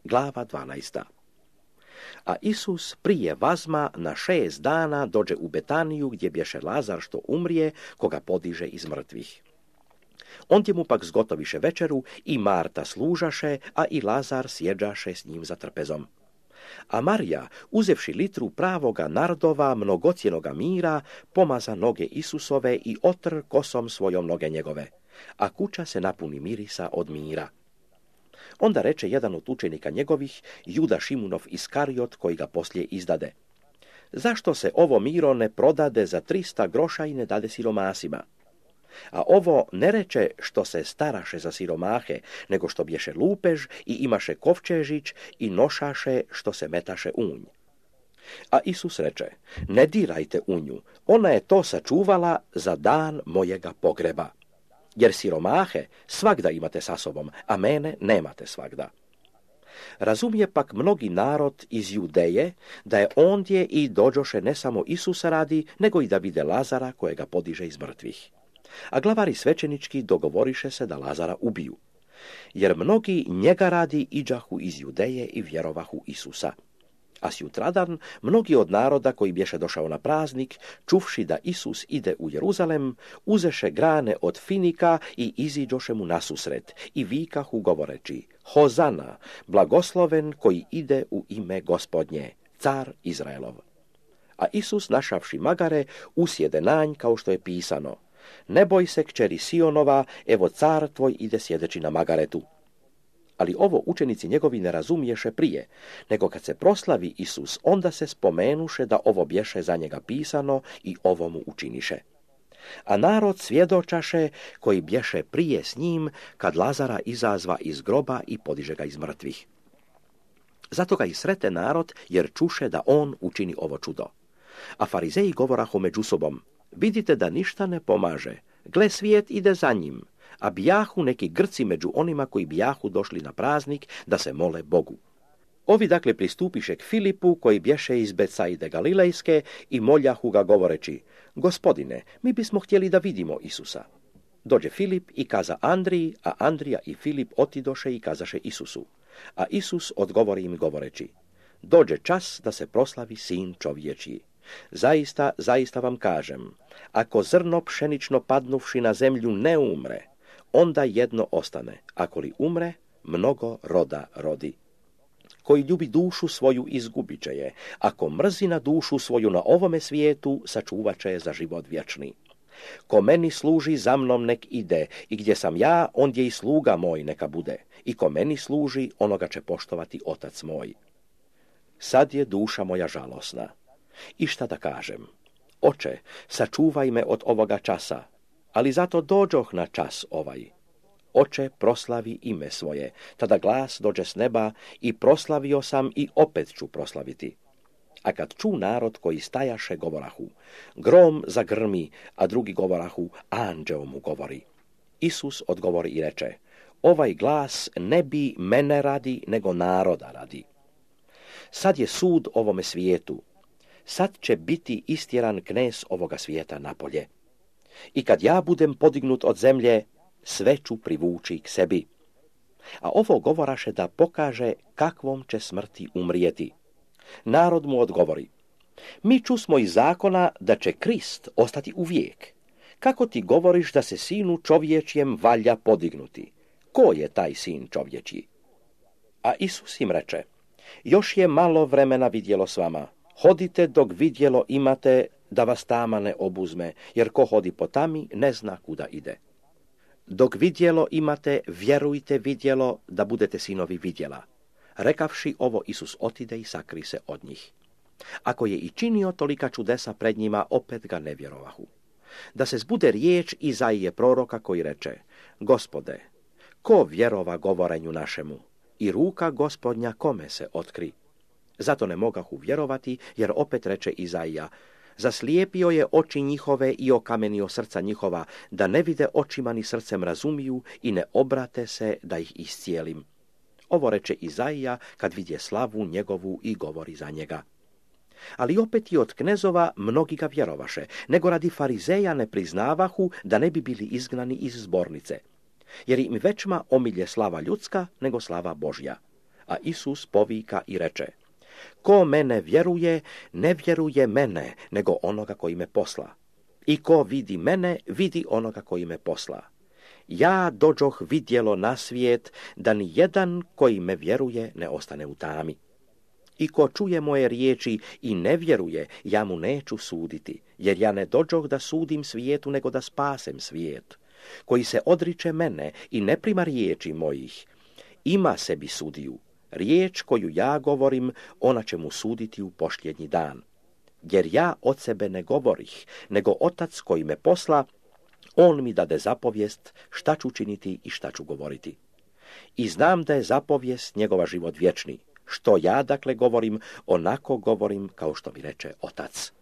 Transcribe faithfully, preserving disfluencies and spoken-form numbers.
glava dvanaesta. A Isus prije vazma na šest dana dođe u Betaniju, gdje bješe Lazar što umrije, koga podiže iz mrtvih. Ondje mu pak zgotoviše večeru i Marta služaše, a i Lazar sjeđaše s njim za trpezom. A Marija, uzevši litru pravoga nardova, mnogocjenoga mira, pomaza noge Isusove i otr kosom svojom noge njegove, a kuća se napuni mirisa od mira. Onda reče jedan od učenika njegovih, Juda Šimunov Iskariot, koji ga poslije izdade: zašto se ovo miro ne prodade za trista groša i ne dade siromasima? A ovo ne reče što se staraše za siromahe, nego što bješe lupež i imaše kovčežić i nošaše što se metaše unj. A Isus reče: ne dirajte unju, ona je to sačuvala za dan mojega pogreba. Jer siromahe svagda imate sa sobom, a mene nemate svagda. Razumije pak mnogi narod iz Judeje da je ondje i dođoše ne samo Isusa radi, nego i da vide Lazara kojega podiže iz mrtvih. A glavari svećenički dogovoriše se da Lazara ubiju, jer mnogi njega radi iđahu iz Judeje i vjerovahu Isusa. A sjutradan mnogi od naroda koji bješe došao na praznik, čuvši da Isus ide u Jeruzalem, uzeše grane od finika i iziđoše mu nasusret i vikahu govoreći: Hozana, blagosloven koji ide u ime Gospodnje, car Izraelov. A Isus, našavši magare, usjede nanj kao što je pisano: ne boj se, kćeri Sionova, evo car tvoj ide sjedeći na magaretu. Ali ovo učenici njegovi ne razumiješe prije, nego kad se proslavi Isus, onda se spomenuše da ovo bješe za njega pisano i ovo mu učiniše. A narod svjedočaše koji bješe prije s njim, kad Lazara izazva iz groba i podiže ga iz mrtvih. Zato ga i srete narod, jer čuše da on učini ovo čudo. A farizeji govorahu među sobom: vidite da ništa ne pomaže, gle, svijet ide za njim. A bijahu neki Grci među onima koji bijahu došli na praznik da se mole Bogu. Ovi dakle pristupiše k Filipu, koji bješe iz Betsaide Galilejske, i moljahu ga govoreći: Gospodine, mi bismo htjeli da vidimo Isusa. Dođe Filip i kaza Andriji, a Andrija i Filip otidoše i kazaše Isusu. A Isus odgovori im govoreći: dođe čas da se proslavi sin čovječji. Zaista, zaista vam kažem, ako zrno pšenično padnuvši na zemlju ne umre, onda jedno ostane, ako li umre, mnogo roda rodi. Koji ljubi dušu svoju, izgubit će je, ako mrzi na dušu svoju na ovome svijetu, sačuvat će je za život vječni. Ko meni služi, za mnom nek ide, i gdje sam ja, ondje i sluga moj neka bude, i ko meni služi, onoga će poštovati otac moj. Sad je duša moja žalosna. I šta da kažem? Oče, sačuvaj me od ovoga časa, ali zato dođoh na čas ovaj. Oče, proslavi ime svoje, tada glas dođe s neba i proslavio sam i opet ću proslaviti. A kad ču narod koji stajaše, govorahu: grom zagrmi, a drugi govorahu: anđeo mu govori. Isus odgovori i reče: ovaj glas ne bi mene radi, nego naroda radi. Sad je sud ovome svijetu. Sad će biti istjeran knez ovoga svijeta napolje. I kad ja budem podignut od zemlje, sve ću privući k sebi. A ovo govoraše da pokaže kakvom će smrti umrijeti. Narod mu odgovori: mi čusmo iz zakona da će Krist ostati uvijek. Kako ti govoriš da se sinu čovječjem valja podignuti? Ko je taj sin čovječji? A Isus im reče: još je malo vremena vidjelo s vama. Hodite dok vidjelo imate, da vas tama ne obuzme, jer ko hodi po tami ne zna kuda ide. Dok vidjelo imate, vjerujte vidjelo, da budete sinovi vidjela. Rekavši ovo, Isus otide i sakri se od njih. Ako je i činio tolika čudesa pred njima, opet ga ne vjerovahu. Da se zbude riječ Izaije proroka koji reče: Gospode, ko vjerova govorenju našemu, i ruka Gospodnja kome se otkri? Zato ne mogahu vjerovati, jer opet reče Izaija: zaslijepio je oči njihove i okamenio srca njihova, da ne vide očima ni srcem razumiju i ne obrate se da ih iscijelim. Ovo reče Izaija kad vidje slavu njegovu i govori za njega. Ali opet i od knezova mnogi ga vjerovaše, nego radi farizeja ne priznavahu, da ne bi bili izgnani iz zbornice. Jer im većma omilje slava ljudska nego slava Božja. A Isus povika i reče: ko mene vjeruje, ne vjeruje mene, nego onoga koji me posla. I ko vidi mene, vidi onoga koji me posla. Ja dođoh vidjelo na svijet, da ni jedan koji me vjeruje ne ostane u tami. I ko čuje moje riječi i ne vjeruje, ja mu neću suditi, jer ja ne dođoh da sudim svijetu, nego da spasem svijet. Koji se odriče mene i ne prima riječi mojih, ima sebi sudiju. Riječ koju ja govorim, ona će mu suditi u posljednji dan. Jer ja od sebe ne govorih, nego Otac koji me posla, on mi dade zapovijest šta ću činiti i šta ću govoriti. I znam da je zapovijest njegova život vječni. Što ja dakle govorim, onako govorim kao što mi reče Otac.